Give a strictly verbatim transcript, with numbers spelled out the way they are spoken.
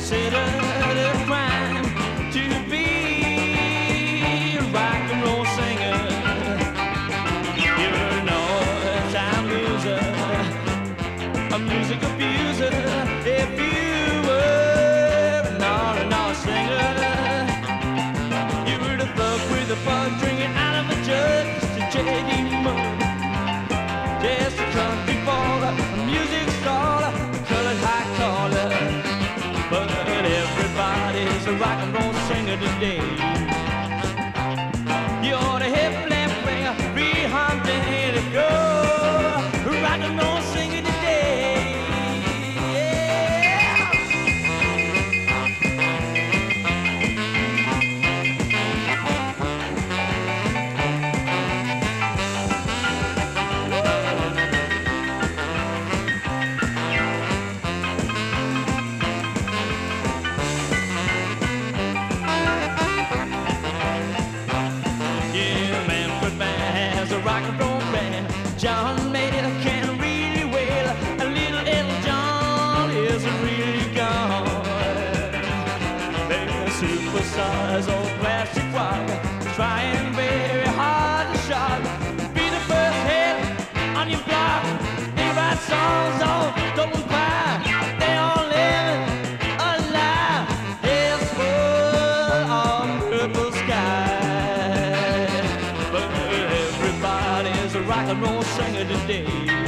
considered a crime to be a rock and roll singer. You're a no-time loser, a music abuser. If you were an R and R singer, you were the thug with a bug drinking out of a jug, just a J D mug, just a country baller, a music star, a colored high collar. But everybody's a rock and roll singer today. You're the hip left winger, free hunting to go, rock and roll singer today. Yeah. Rock and roll band, John Mayer can really wail, and little Elton John is really gone. They're superstars, old plastic rock, trying very hard to shot, be the first hit on your block. They write songs on golden pie, they all live a lie. It's full of purple sky. Rock and roll singer today.